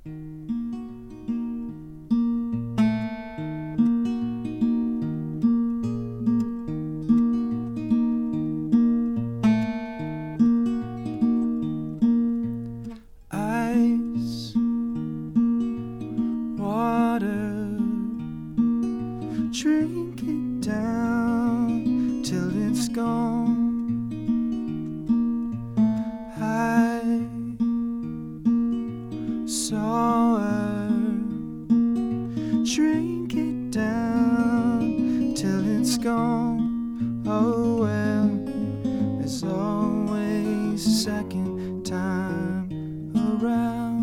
Ice, water, drink it down till it's gone. I saw her, drink it down till it's gone. Oh well, there's always a second time around.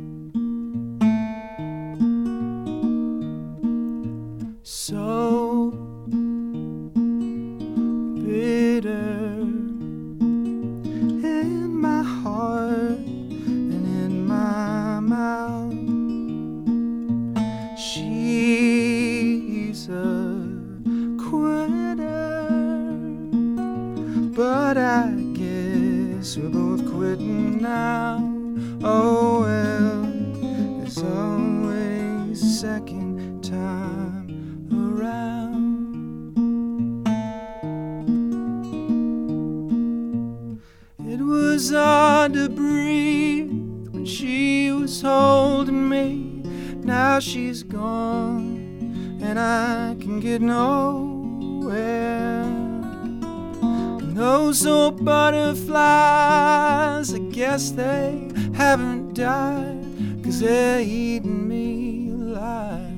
So bitter in my heart and in my mouth. She's a quitter, but I guess we're both quitting now. Oh well, there's always a second time around. It was hard to breathe when she was holding me. Now she's gone and I can get nowhere. And those old butterflies, I guess they haven't died, 'cause they're eating me alive.